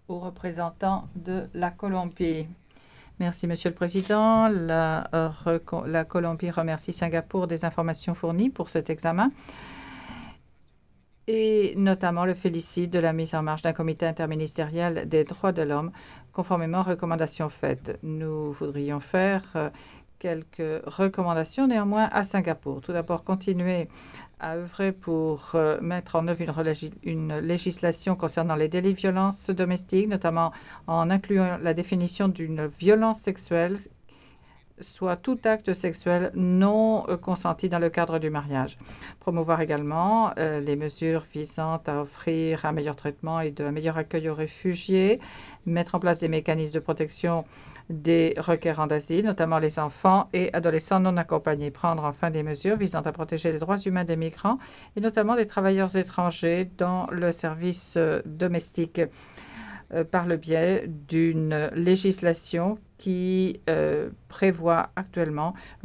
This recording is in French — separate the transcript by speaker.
Speaker 1: au représentant de la Colombie. Merci, Monsieur le Président. La Colombie remercie Singapour des informations fournies pour cet examen et notamment le félicite de la mise en marche d'un comité interministériel des droits de l'homme conformément aux recommandations faites. Nous voudrions faire quelques recommandations néanmoins à Singapour. Tout d'abord, continuer à œuvrer pour mettre en œuvre une législation concernant les délits de violence domestique, notamment en incluant la définition d'une violence sexuelle, soit tout acte sexuel non consenti dans le cadre du mariage. Promouvoir également les mesures visant à offrir un meilleur traitement et un meilleur accueil aux réfugiés, mettre en place des mécanismes de protection des requérants d'asile, notamment les enfants et adolescents non accompagnés. Prendre enfin des mesures visant à protéger les droits humains des migrants et notamment des travailleurs étrangers dans le service domestique par le biais d'une législation qui prévoit actuellement